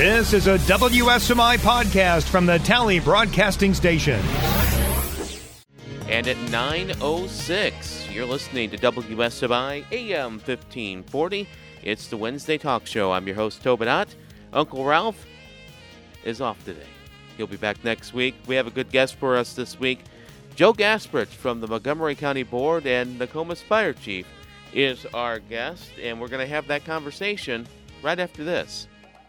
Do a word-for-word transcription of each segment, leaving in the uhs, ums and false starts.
This is a W S M I podcast from the Tally Broadcasting Station. And at nine oh six, you're listening to W S M I A M fifteen forty. It's the Wednesday Talk Show. I'm your host, Tobin Ott. Uncle Ralph is off today. He'll be back next week. We have a good guest for us this week. Joe Gasparich from the Montgomery County Board and Nokomis Fire Chief is our guest, and we're going to have that conversation right after this.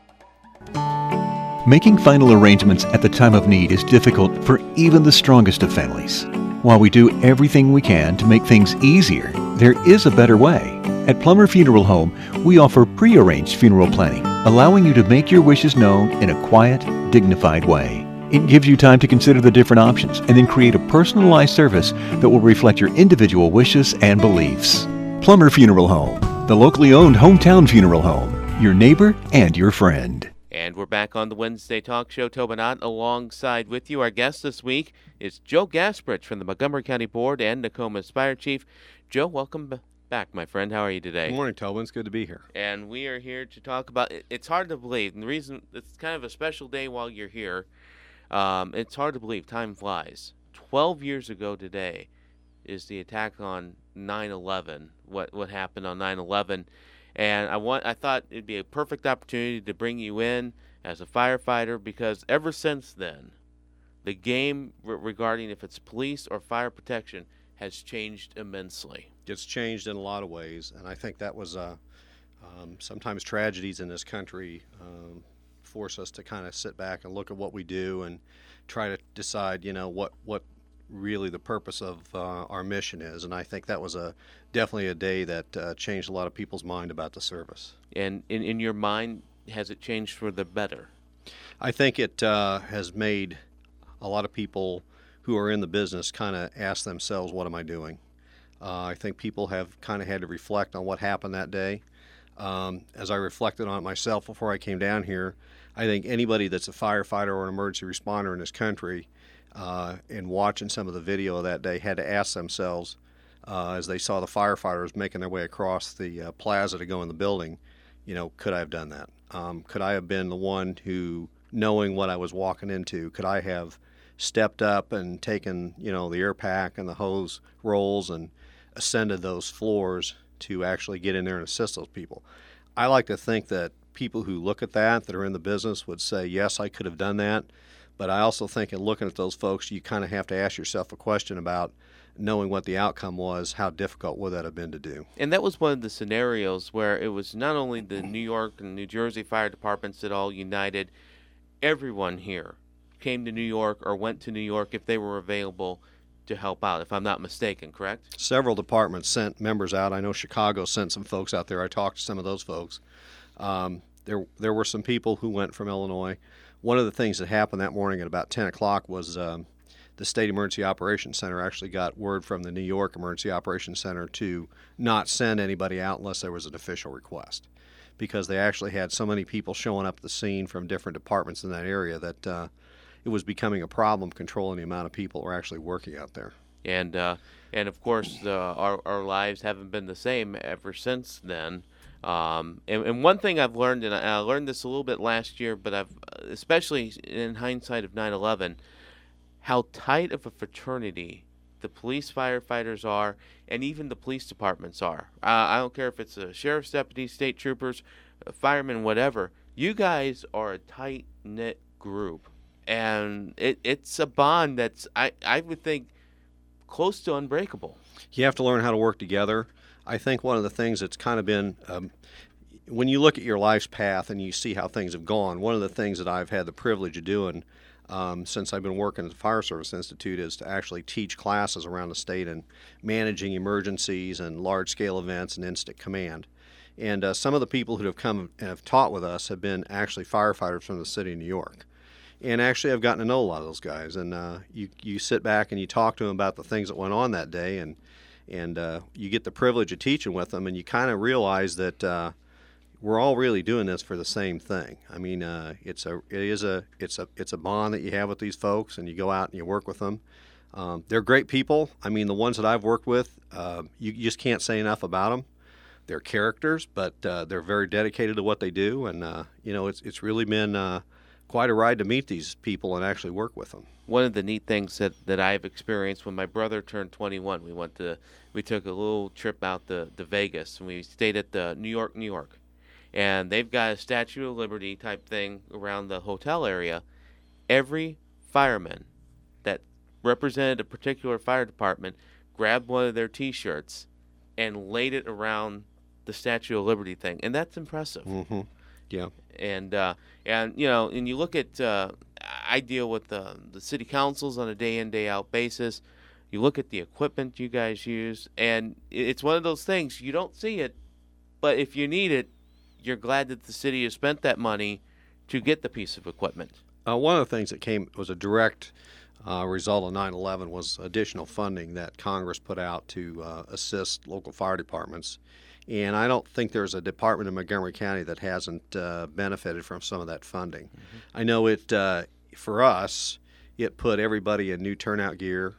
Making final arrangements at the time of need is difficult for even the strongest of families. While we do everything we can to make things easier, there is a better way. At Plummer Funeral Home, we offer pre-arranged funeral planning, allowing you to make your wishes known in a quiet, dignified way. It gives you time to consider the different options and then create a personalized service that will reflect your individual wishes and beliefs. Plummer Funeral Home, the locally owned hometown funeral home, your neighbor and your friend. And we're back on the Wednesday Talk Show. Tobin Ott alongside with you. Our guest this week is Joe Gasparich from the Montgomery County Board and Nokomis Fire Chief. Joe, welcome b- back, my friend. How are you today? Good morning, Tobin. It's good to be here. And we are here to talk about, it, it's hard to believe, and the reason, it's kind of a special day while you're here. Um, it's hard to believe, time flies. Twelve years ago today is the attack on nine eleven, what, what happened on nine eleven. And I want I thought it'd be a perfect opportunity to bring you in as a firefighter, because ever since then, the game re- regarding if it's police or fire protection has changed immensely. It's changed in a lot of ways, and I think that was uh, um, sometimes tragedies in this country um, force us to kind of sit back and look at what we do and try to decide, you know, what what really the purpose of uh, our mission is. And I think that was a definitely a day that uh, changed a lot of people's mind about the service. And in, in your mind, has it changed for the better? I think it uh, has made a lot of people who are in the business kind of ask themselves, what am I doing? Uh, I think people have kind of had to reflect on what happened that day. Um, as I reflected on it myself before I came down here, I think anybody that's a firefighter or an emergency responder in this country uh, and watching some of the video of that day had to ask themselves, uh, as they saw the firefighters making their way across the uh, plaza to go in the building, you know, could I have done that? Um, could I have been the one who, knowing what I was walking into, could I have stepped up and taken, you know, the air pack and the hose rolls and ascended those floors to actually get in there and assist those people? I like to think that people who look at that, that are in the business, would say, yes, I could have done that. But I also think in looking at those folks, you kind of have to ask yourself a question about knowing what the outcome was, how difficult would that have been to do? And that was one of the scenarios where it was not only the New York and New Jersey fire departments that all united, everyone here came to New York or went to New York if they were available to help out, if I'm not mistaken, correct? Several departments sent members out. I know Chicago sent some folks out there. I talked to some of those folks. Um, there, there were some people who went from Illinois. One of the things that happened that morning at about ten o'clock was um, the State Emergency Operations Center actually got word from the New York Emergency Operations Center to not send anybody out unless there was an official request, because they actually had so many people showing up at the scene from different departments in that area that uh, it was becoming a problem controlling the amount of people who were actually working out there. And uh, and of course, uh, our our lives haven't been the same ever since then. Um, and, and one thing I've learned, and I, I learned this a little bit last year, but I've, especially in hindsight of nine eleven, how tight of a fraternity the police firefighters are, and even the police departments are. Uh, I don't care if it's a sheriff's deputy, state troopers, firemen, whatever. You guys are a tight-knit group, and it, it's a bond that's, I, I would think, close to unbreakable. You have to learn how to work together. I think one of the things that's kind of been, um, when you look at your life's path and you see how things have gone, one of the things that I've had the privilege of doing um, since I've been working at the Fire Service Institute is to actually teach classes around the state and managing emergencies and large-scale events and instant command. And uh, some of the people who have come and have taught with us have been actually firefighters from the city of New York. And actually I've gotten to know a lot of those guys. And uh, you, you sit back and you talk to them about the things that went on that day, and And uh, you get the privilege of teaching with them, and you kind of realize that uh, we're all really doing this for the same thing. I mean, uh, it's a, it is a, it's a, it's a bond that you have with these folks, and you go out and you work with them. Um, they're great people. I mean, the ones that I've worked with, uh, you, you just can't say enough about them. they're characters, but uh, they're very dedicated to what they do, and uh, you know, it's it's really been uh, quite a ride to meet these people and actually work with them. One of the neat things that, that I've experienced when my brother turned twenty-one, we went to we took a little trip out to, to Vegas, and we stayed at the New York, New York, and they've got a Statue of Liberty type thing around the hotel area. Every fireman that represented a particular fire department grabbed one of their T-shirts and laid it around the Statue of Liberty thing, and that's impressive. Mm-hmm. Yeah. And uh, and you know, and you look at uh, I deal with the the city councils on a day in day out basis. You look at the equipment you guys use, and it's one of those things you don't see it, but if you need it, you're glad that the city has spent that money to get the piece of equipment. Uh, one of the things that came was a direct uh, result of nine eleven was additional funding that Congress put out to uh, assist local fire departments. And I don't think there's a department in Montgomery County that hasn't uh, benefited from some of that funding. Mm-hmm. I know it, uh, for us, it put everybody in new turnout gear.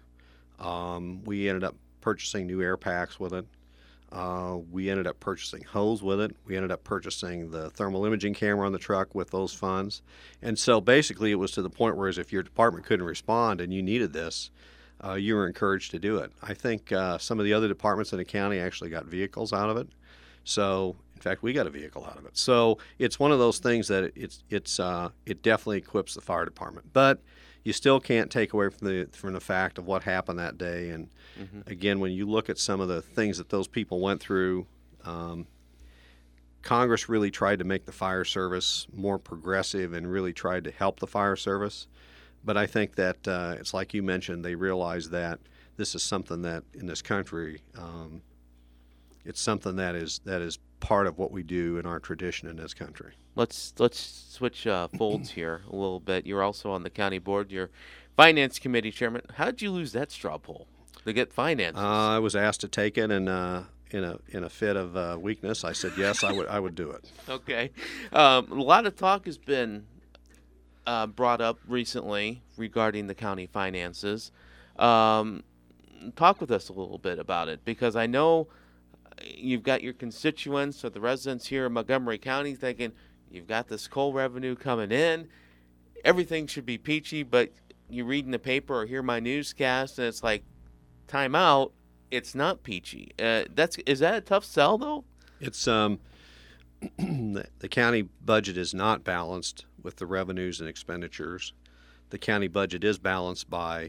Um, we ended up purchasing new air packs with it. Uh, we ended up purchasing hose with it. We ended up purchasing the thermal imaging camera on the truck with those funds. And so basically it was to the point where if your department couldn't respond and you needed this, Uh, you were encouraged to do it. I think uh, some of the other departments in the county actually got vehicles out of it. So, in fact, we got a vehicle out of it. So it's one of those things that it's it's uh, it definitely equips the fire department. But you still can't take away from the from the fact of what happened that day. And mm-hmm. again, when you look at some of the things that those people went through, um, Congress really tried to make the fire service more progressive and really tried to help the fire service. But I think that uh, it's like you mentioned, they realize that this is something that in this country, um, it's something that is that is part of what we do in our tradition in this country. Let's let's switch uh, folds here a little bit. You're also on the county board. You're finance committee chairman. How did you lose that straw poll to get finances? Uh, I was asked to take it, and uh, in a in a fit of uh, weakness, I said yes, I would I would do it. Okay, um, a lot of talk has been Uh, brought up recently regarding the county finances. Um, talk with us a little bit about it, because I know you've got your constituents or the residents here in Montgomery County thinking you've got this coal revenue coming in, everything should be peachy, but you read in the paper or hear my newscast and it's like, time out, it's not peachy. Uh, that's is that a tough sell though? It's um. The county budget is not balanced with the revenues and expenditures. The county budget is balanced by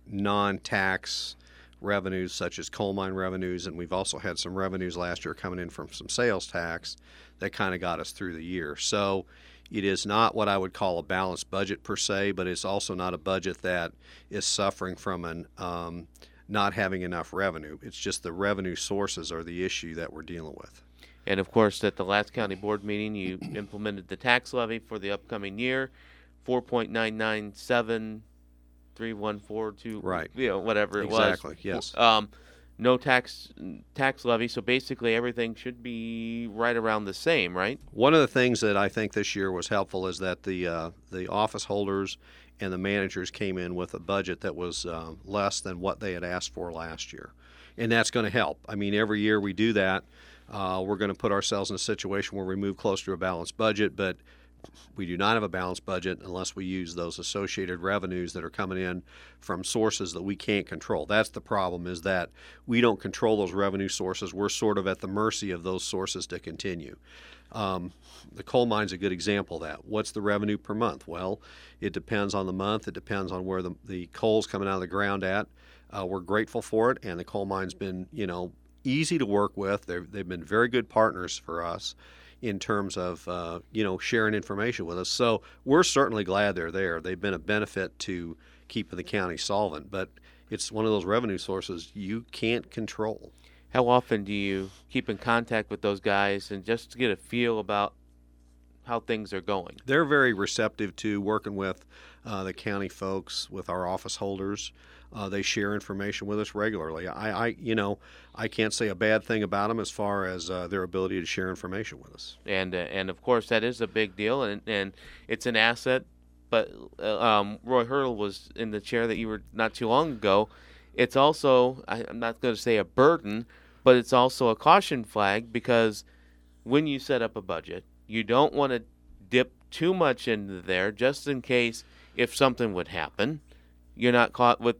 non-tax revenues such as coal mine revenues, and we've also had some revenues last year coming in from some sales tax that kind of got us through the year. So it is not what I would call a balanced budget per se, but it's also not a budget that is suffering from an um, not having enough revenue. It's just the revenue sources are the issue that we're dealing with. And, of course, at the last county board meeting, you implemented the tax levy for the upcoming year, four point nine nine seven three one four two, right. you know, whatever it exactly. was. Exactly, yes. Um, no tax tax levy, so basically everything should be right around the same, right? One of the things that I think this year was helpful is that the uh, the office holders and the managers came in with a budget that was uh, less than what they had asked for last year. And that's going to help. I mean, every year we do that. Uh, we're going to put ourselves in a situation where we move closer to a balanced budget, but we do not have a balanced budget unless we use those associated revenues that are coming in from sources that we can't control. That's the problem, is that we don't control those revenue sources. We're sort of at the mercy of those sources to continue. Um, the coal mine's a good example of that. What's the revenue per month? Well, it depends on the month. It depends on where the, the coal's coming out of the ground at. Uh, we're grateful for it, and the coal mine's been, you know, easy to work with. They've, they've been very good partners for us in terms of, uh, you know, sharing information with us. So we're certainly glad they're there. They've been a benefit to keeping the county solvent, but it's one of those revenue sources you can't control. How often do you keep in contact with those guys and just to get a feel about how things are going? They're very receptive to working with uh, the county folks, with our office holders. Uh, they share information with us regularly. I, I, you know, I can't say a bad thing about them as far as uh, their ability to share information with us. And uh, and of course that is a big deal, and and it's an asset. But uh, um, Roy Hurdle was in the chair that you were not too long ago. It's also, I, I'm not going to say a burden, but it's also a caution flag because when you set up a budget, you don't want to dip too much into there just in case if something would happen, you're not caught with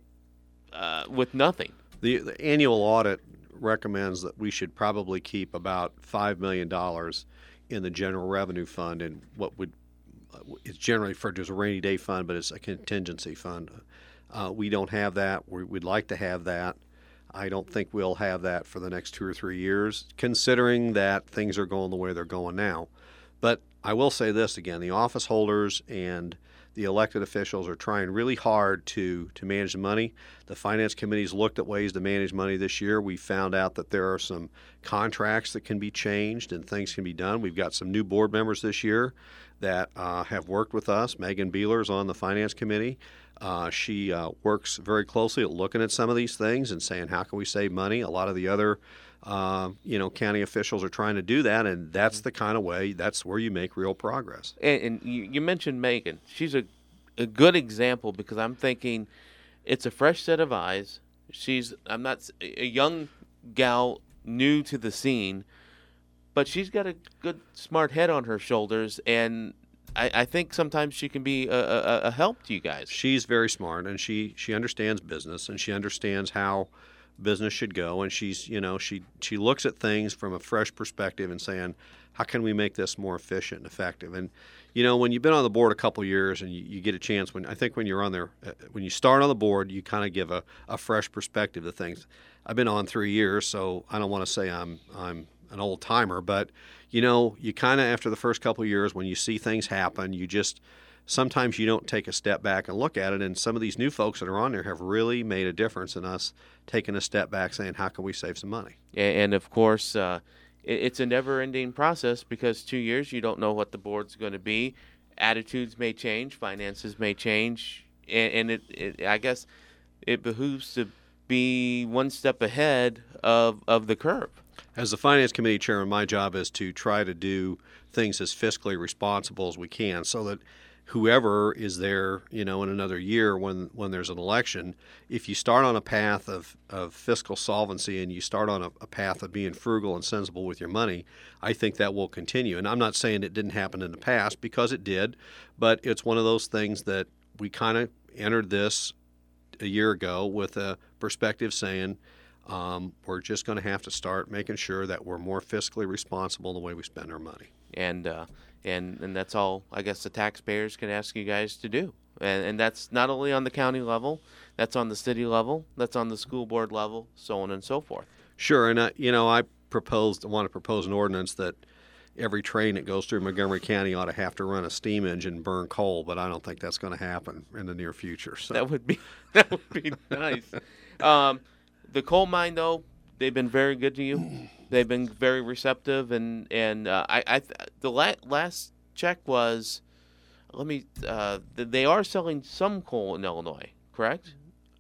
uh, with nothing. The, the annual audit recommends that we should probably keep about five million dollars in the general revenue fund, and what would it's generally referred to as a rainy day fund, but it's a contingency fund. Uh, we don't have that. We, we'd like to have that. I don't think we'll have that for the next two or three years, considering that things are going the way they're going now. But I will say this again, the office holders and the elected officials are trying really hard to, to manage the money. The finance committee's looked at ways to manage money this year. We found out that there are some contracts that can be changed and things can be done. We've got some new board members this year that uh, have worked with us. Megan Beeler's on the finance committee. Uh, she uh, works very closely at looking at some of these things and saying, how can we save money? A lot of the other Uh, you know, county officials are trying to do that, and that's the kind of way, that's where you make real progress. And, and you, you mentioned Megan. She's a, a good example because I'm thinking it's a fresh set of eyes. She's, I'm not, a young gal new to the scene, but she's got a good, smart head on her shoulders, and I, I think sometimes she can be a, a, a help to you guys. She's very smart, and she, she understands business, and she understands how business should go, and she's, you know, she she looks at things from a fresh perspective and saying, how can we make this more efficient and effective? And you know, when you've been on the board a couple of years and you, you get a chance, when I think when you're on there, uh, when you start on the board, you kind of give a, a fresh perspective to things. I've been on three years, so I don't want to say I'm I'm an old timer, but you know, you kind of after the first couple of years, when you see things happen, you just sometimes you don't take a step back and look at it, and some of these new folks that are on there have really made a difference in us taking a step back saying, how can we save some money? And, of course, uh, it's a never-ending process because two years you don't know what the board's going to be. Attitudes may change, finances may change, and, and it, it, I guess it behooves to be one step ahead of, of the curve. As the Finance Committee Chairman, my job is to try to do things as fiscally responsible as we can so that whoever is there, you know, in another year when, when there's an election, if you start on a path of, of fiscal solvency and you start on a, a path of being frugal and sensible with your money, I think that will continue. And I'm not saying it didn't happen in the past, because it did, but it's one of those things that we kind of entered this a year ago with a perspective saying um, we're just going to have to start making sure that we're more fiscally responsible in the way we spend our money. And uh, and and that's all I guess the taxpayers can ask you guys to do. And and that's not only on the county level, that's on the city level, that's on the school board level, so on and so forth. Sure, and I, you know, I proposed, I want to propose an ordinance that every train that goes through Montgomery County ought to have to run a steam engine and burn coal, but I don't think that's going to happen in the near future. So that would be that would be nice. Um, the coal mine, though, they've been very good to you. They've been very receptive, and and uh, I, I the la- last check was, let me, uh, they are selling some coal in Illinois, correct?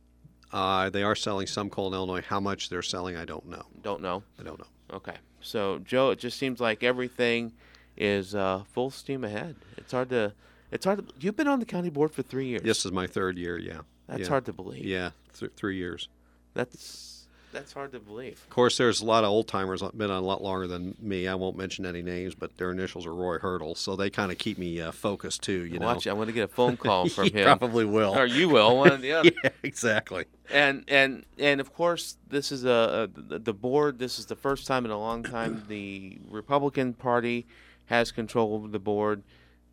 Uh, they are selling some coal in Illinois. How much they're selling, I don't know. Don't know? I don't know. Okay. So, Joe, it just seems like everything is uh, full steam ahead. It's hard to, it's hard to, you've been on the county board for three years. This is my third year, yeah. That's yeah. hard to believe. Yeah, th- three years. That's that's hard to believe. Of course, there's a lot of old timers been on a lot longer than me. I won't mention any names, but their initials are Roy Hurdle, so they kind of keep me uh, focused too. You know, watch. I'm going to get a phone call from you him. Probably will, or you will. One or the other. Yeah, exactly. And and and of course, this is a, a the board. This is the first time in a long time the Republican Party has control of the board.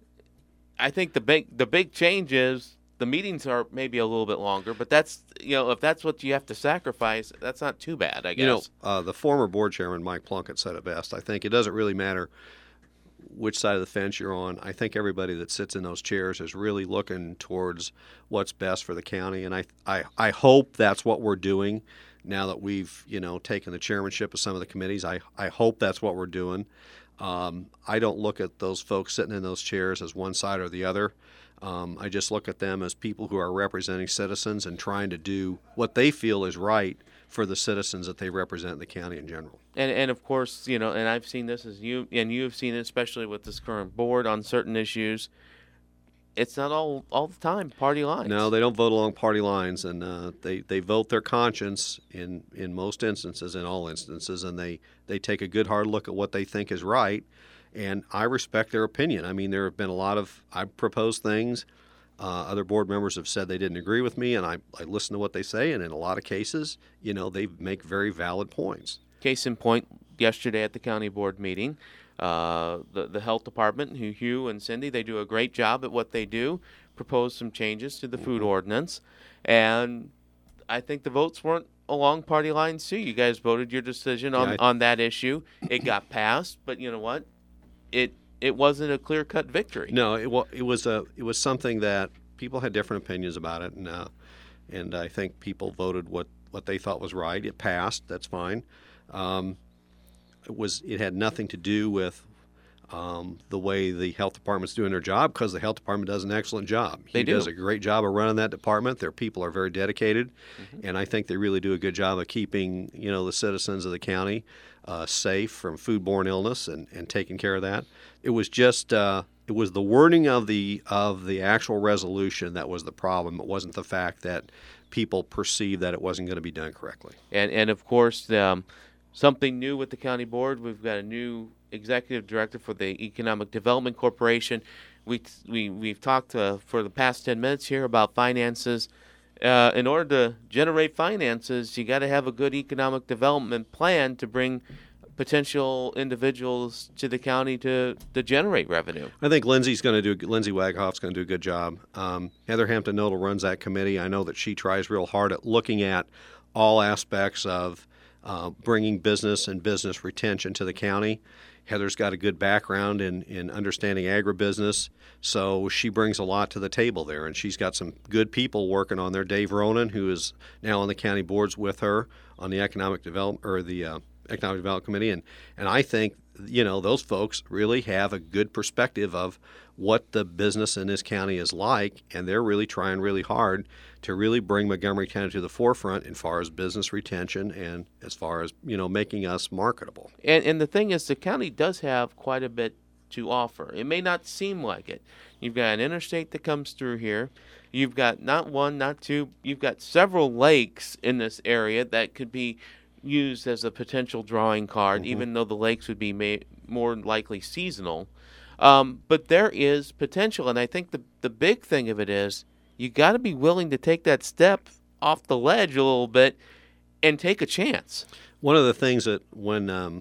I think the big the big change is the meetings are maybe a little bit longer, but that's, you know, if that's what you have to sacrifice, that's not too bad, I guess. You know, uh, the former board chairman, Mike Plunkett, said it best. I think it doesn't really matter which side of the fence you're on. I think everybody that sits in those chairs is really looking towards what's best for the county, and I, I, I hope that's what we're doing now that we've, you know, taken the chairmanship of some of the committees. I, I hope that's what we're doing. Um, I don't look at those folks sitting in those chairs as one side or the other. Um, I just look at them as people who are representing citizens and trying to do what they feel is right for the citizens that they represent in the county in general. And and of course, you know, and I've seen this as you, and you've seen it, especially with this current board on certain issues. it's not all all the time party lines. No, they don't vote along party lines, and uh, they they vote their conscience in in most instances, in all instances, and they they take a good hard look at what they think is right. And I respect their opinion. I mean, there have been a lot of I've proposed things. Uh, other board members have said they didn't agree with me, and I, I listen to what they say, and in a lot of cases, you know, they make very valid points. Case in point, yesterday at the county board meeting, uh, the, the health department, who Hugh and Cindy, they do a great job at what they do, proposed some changes to the food ordinance, and I think the votes weren't along party lines too. You guys voted your decision on, Yeah, I- on that issue. It got passed, but you know what? It it wasn't a clear-cut victory. No, it, wa- it was a it was something that people had different opinions about it, and uh, and I think people voted what, what they thought was right. It passed. That's fine. Um, it was it had nothing to do with um, the way the health department's doing their job, because the health department does an excellent job. They he do. does a great job of running that department. Their people are very dedicated, Mm-hmm. and I think they really do a good job of keeping you know the citizens of the county uh, safe from foodborne illness and, and taking care of that. It was just uh, it was the wording of the of the actual resolution that was the problem. It wasn't the fact that people perceived that it wasn't going to be done correctly. And and of course, um, something new with the county board. We've got a new executive director for the Economic Development Corporation. We we we've talked uh, for the past ten minutes here about finances. Uh, in order to generate finances, you got to have a good economic development plan to bring potential individuals to the county to, to generate revenue. I think Lindsay's going to do. Lindsay Waghoff's going to do a good job. Um, Heather Hampton Nodal runs that committee. I know that she tries real hard at looking at all aspects of uh, bringing business and business retention to the county. Heather's got a good background in, in understanding agribusiness, so she brings a lot to the table there, and she's got some good people working on there. Dave Ronan, who is now on the county boards with her on the economic development or the uh, economic development committee, and and I think you know those folks really have a good perspective of what the business in this county is like, and they're really trying really hard to really bring Montgomery County to the forefront as far as business retention and as far as you know making us marketable. And and the thing is, the county does have quite a bit to offer. It may not seem like it. You've got an interstate that comes through here. You've got not one, not two. You've got several lakes in this area that could be used as a potential drawing card, Mm-hmm. even though the lakes would be may, more likely seasonal. Um, but there is potential, and I think the the big thing of it is you got to be willing to take that step off the ledge a little bit and take a chance. One of the things that when um,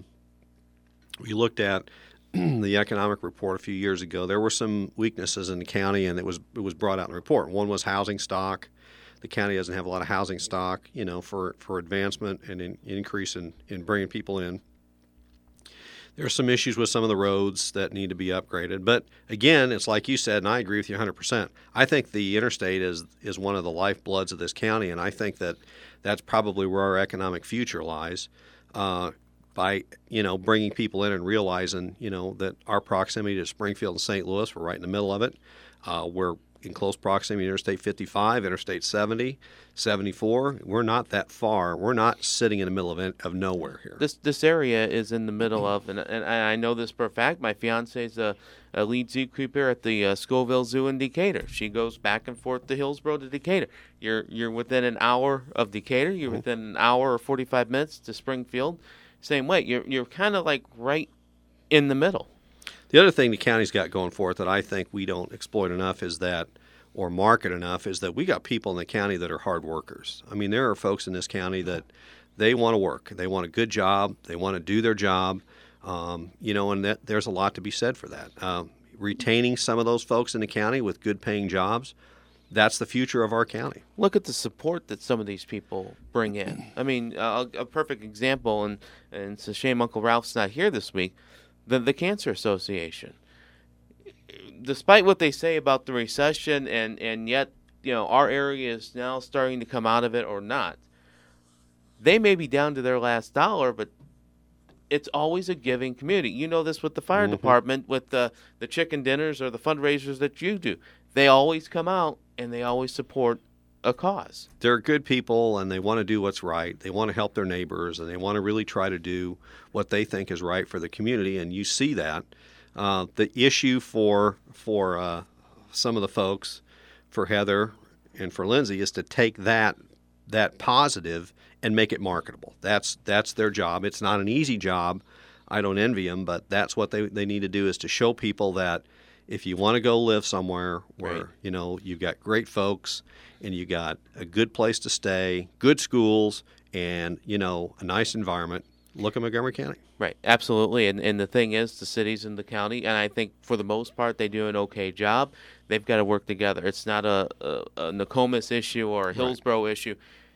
we looked at the economic report a few years ago, there were some weaknesses in the county, and it was it was brought out in the report. One was housing stock. The county doesn't have a lot of housing stock, you know, for, for advancement and in, increase in, in bringing people in. There are some issues with some of the roads that need to be upgraded. But again, it's like you said, and I agree with you one hundred percent. I think the interstate is is one of the lifebloods of this county, and I think that that's probably where our economic future lies. Uh, by you know bringing people in and realizing you know that our proximity to Springfield and Saint Louis, we're right in the middle of it. Uh, we're in close proximity to Interstate fifty-five, Interstate seventy, seventy-four. We're not that far. We're not sitting in the middle of, of nowhere here. This this area is in the middle of, and, and I know this for a fact. My fiance is a, a lead zookeeper at the uh, Scoville Zoo in Decatur. She goes back and forth to Hillsborough to Decatur. You're you're within an hour of Decatur. You're within an hour or forty-five minutes to Springfield. Same way. You're you're kind of like right in the middle. The other thing the county's got going for it that I think we don't exploit enough is that, or market enough, is that we got people in the county that are hard workers. I mean, there are folks in this county that they want to work. They want a good job. They want to do their job. Um, you know, and that, there's a lot to be said for that. Um, retaining some of those folks in the county with good paying jobs, that's the future of our county. Look at the support that some of these people bring in. I mean, uh, a perfect example, and, and it's a shame Uncle Ralph's not here this week, the, the Cancer Association. Despite what they say about the recession, and, and yet, you know, our area is now starting to come out of it or not, they may be down to their last dollar, but it's always a giving community. You know this with the fire Mm-hmm. department, with the, the chicken dinners or the fundraisers that you do. They always come out and they always support a cause. They're good people, and they want to do what's right. They want to help their neighbors, and they want to really try to do what they think is right for the community, and you see that. Uh, the issue for for uh, some of the folks, for Heather and for Lindsay, is to take that that positive and make it marketable. That's that's their job. It's not an easy job. I don't envy them, but that's what they, they need to do, is to show people that if you want to go live somewhere where, Right. you know, you've got great folks and you got a good place to stay, good schools, and, you know, a nice environment, look at Montgomery County. Right, absolutely. And and the thing is, the cities and the county, and I think for the most part they do an okay job. They've got to work together. It's not a, a, a Nokomis issue or a Hillsborough issue.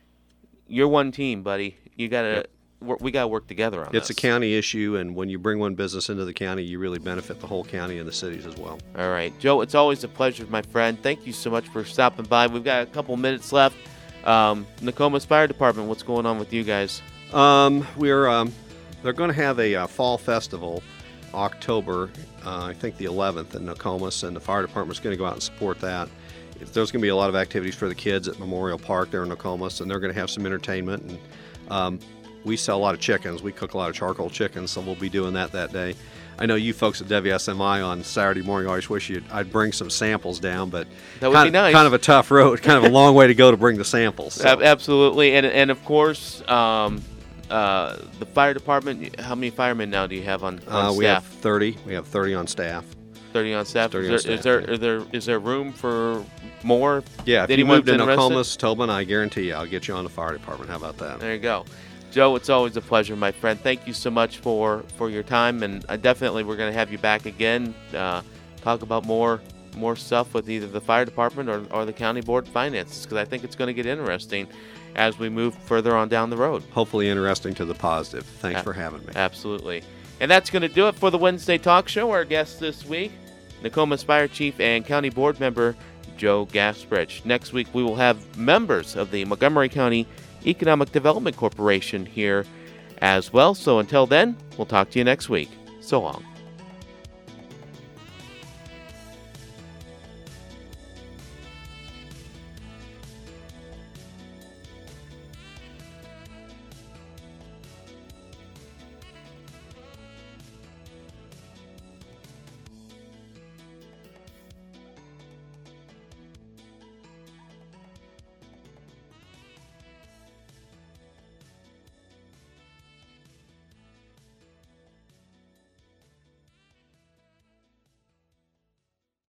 You're one team, buddy. You got to Yep. wor- we got to work together on It's this. a county issue, and when you bring one business into the county, you really benefit the whole county and the cities as well. All right, Joe, it's always a pleasure, my friend. Thank you so much for stopping by. We've got a couple minutes left. Um, Nokomis Fire Department, what's going on with you guys? Um, we're um, they're going to have a uh, fall festival, October, uh, I think the eleventh in Nokomis, and the fire department's going to go out and support that. There's going to be a lot of activities for the kids at Memorial Park there in Nokomis, and they're going to have some entertainment. And um, we sell a lot of chickens. We cook a lot of charcoal chickens, so we'll be doing that that day. I know you folks at W S M I on Saturday morning always wish you'd, I'd bring some samples down, but That would kind, be nice. kind of a tough road, kind of a long way to go to bring the samples. so. Ab- Absolutely, and and of course, um, uh, the fire department. How many firemen now do you have on, on Uh, staff? we have thirty. We have thirty on staff. Thirty on staff. thirty is, on there, staff, is there, is there is there room for more? Yeah, if you Anyone's move to interested? Nokomis, Tobin, I guarantee you, I'll get you on the fire department. How about that? There you go. Joe, it's always a pleasure, my friend. Thank you so much for, for your time, and uh, definitely we're going to have you back again, uh, talk about more more stuff with either the fire department or, or the county board of finances, because I think it's going to get interesting as we move further on down the road. Hopefully interesting to the positive. Thanks Yeah. for having me. Absolutely. And that's going to do it for the Wednesday Talk Show. Our guest this week, Nokomis Fire Chief and County Board Member Joe Gasparich. Next week, we will have members of the Montgomery County Economic Development Corporation here as well. So until then, we'll talk to you next week. So long.